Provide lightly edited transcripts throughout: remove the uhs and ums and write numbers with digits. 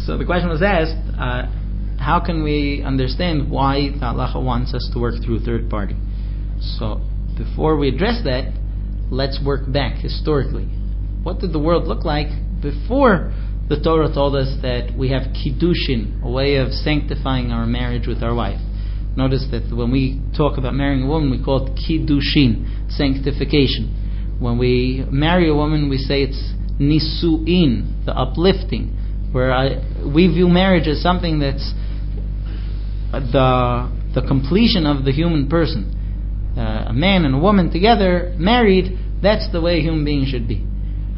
So the question was asked, how can we understand why the halacha wants us to work through a third party? So before we address that, let's work back historically. What did the world look like before the Torah told us that we have kiddushin, a way of sanctifying our marriage with our wife? Notice that when we talk about marrying a woman, we call it kiddushin, sanctification. When we marry a woman, we say it's nisu'in, the uplifting, where we view marriage as something that's the completion of the human person. A man and a woman together, married, that's the way a human being should be.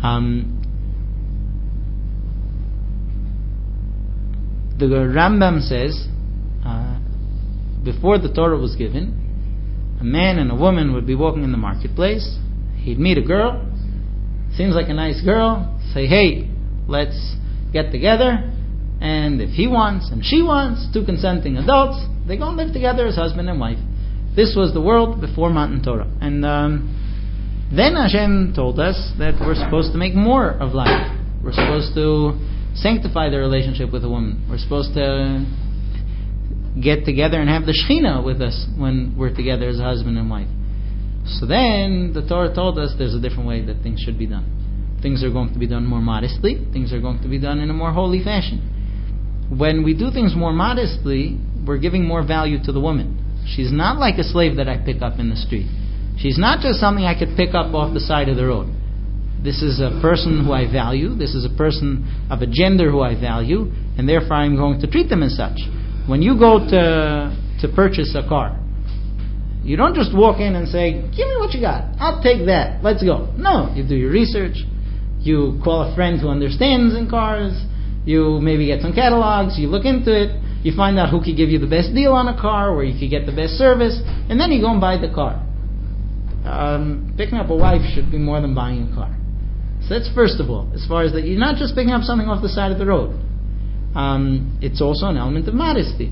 The Rambam says, before the Torah was given, a man and a woman would be walking in the marketplace. He'd meet a girl, seems like a nice girl, say, hey, let's get together, and if he wants and she wants, two consenting adults, they go and live together as husband and wife. This was the world before Matan Torah. And then Hashem told us that we're supposed to make more of life. We're supposed to sanctify the relationship with a woman. We're supposed to get together and have the Shekhinah with us when we're together as a husband and wife. So then the Torah told us there's a different way that things should be done. Things are going to be done more modestly. Things are going to be done in a more holy fashion. When we do things more modestly, we're giving more value to the woman. She's not like a slave that I pick up in the street. She's not just something I could pick up off the side of the road. This is a person who I value. This is a person of a gender who I value, and therefore I'm going to treat them as such. When you go to purchase a car, you don't just walk in and say, give me what you got. I'll take that. Let's go. No, you do your research. You call a friend who understands in cars. You maybe get some catalogs. You look into it. You find out who can give you the best deal on a car, where you can get the best service, and then you go and buy the car. Picking up a wife should be more than buying a car. So that's first of all. As far as that, you're not just picking up something off the side of the road. It's also an element of modesty.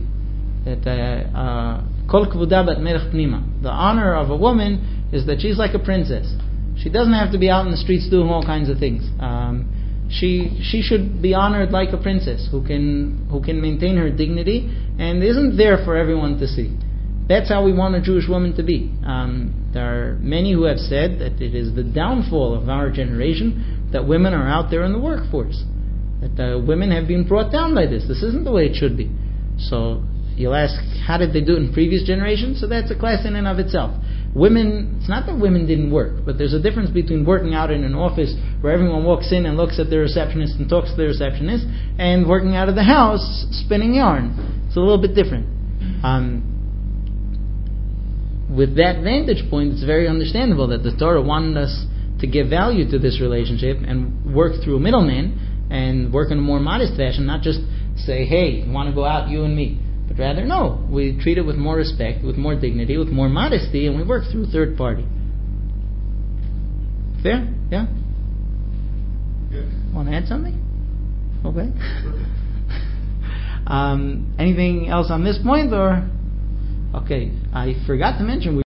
Kol kvuda bat melech pnima. The honor of a woman is that she's like a princess. She doesn't have to be out in the streets doing all kinds of things. She should be honored like a princess who can maintain her dignity and isn't there for everyone to see. That's how we want a Jewish woman to be. There are many who have said that it is the downfall of our generation that women are out there in the workforce. That women have been brought down by this. This isn't the way it should be. So you'll ask, how did they do it in previous generations? So that's a class in and of itself. Women, it's not that women didn't work, but there's a difference between working out in an office where everyone walks in and looks at the receptionist and talks to the receptionist, and working out of the house spinning yarn. It's a little bit different. With that vantage point, it's very understandable that the Torah wanted us to give value to this relationship and work through a middleman and work in a more modest fashion, not just say, hey, you want to go out, you and me. But rather, no, we treat it with more respect, with more dignity, with more modesty, and we work through a third party. Fair? Yeah? Yes. Want to add something? Okay. Anything else on this point, or? Okay, I forgot to mention